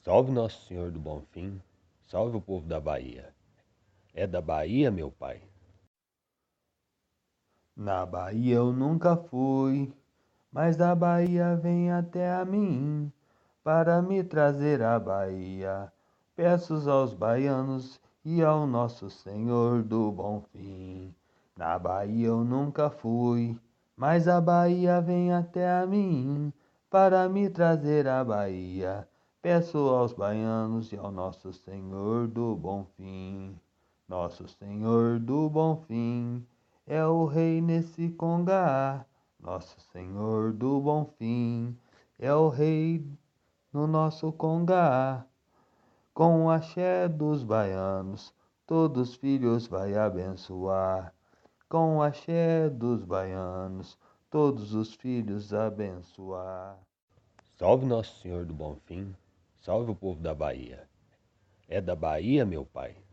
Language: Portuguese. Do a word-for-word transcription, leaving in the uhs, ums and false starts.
Salve Nosso Senhor do Bonfim, salve o povo da Bahia. É da Bahia, meu pai? Na Bahia eu nunca fui, mas da Bahia vem até a mim, para me trazer a Bahia. Peço aos baianos e ao nosso Senhor do Bonfim. Na Bahia eu nunca fui, mas a Bahia vem até a mim, para me trazer a Bahia. Peço aos baianos e ao nosso Senhor do Bonfim. Nosso Senhor do Bonfim é o rei nesse congá. Nosso Senhor do Bonfim é o rei no nosso congá. Com o axé dos baianos, todos filhos vai abençoar. Com o axé dos baianos, todos os filhos abençoar. Salve Nosso Senhor do Bonfim, salve o povo da Bahia. É da Bahia, meu pai?